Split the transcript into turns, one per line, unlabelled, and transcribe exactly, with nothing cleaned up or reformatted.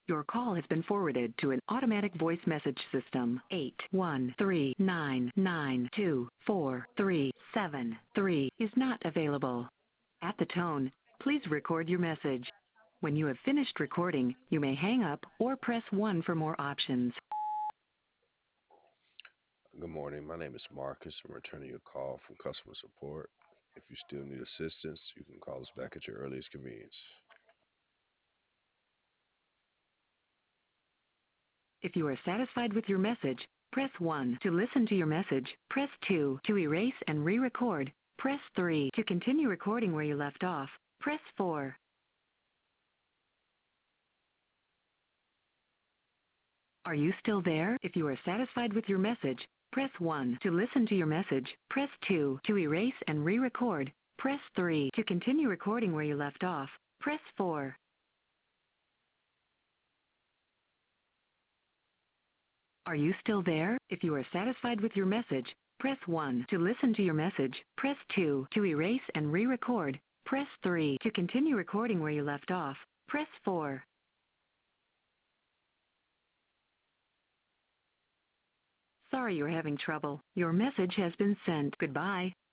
Your call has been forwarded to an automatic voice message system. eight one three nine nine two four three seven three is not available. At the tone, please record your message. When you have finished recording, you may hang up or press one for more options.
Good morning. My name is Marcus. I'm returning your call from customer support. If you still need assistance, you can call us back at your earliest convenience.
If you are satisfied with your message, press one. To listen to your message, press two. To erase and re-record, press three. To continue recording where you left off, press four. Are you still there? If you are satisfied with your message, press one. To listen to your message, press two. To erase and re-record, press three. To continue recording where you left off, press four. Are you still there? If you are satisfied with your message, press one. To listen to your message, press two. To erase and re-record, press three. To continue recording where you left off, press four. Sorry you're having trouble. Your message has been sent. Goodbye.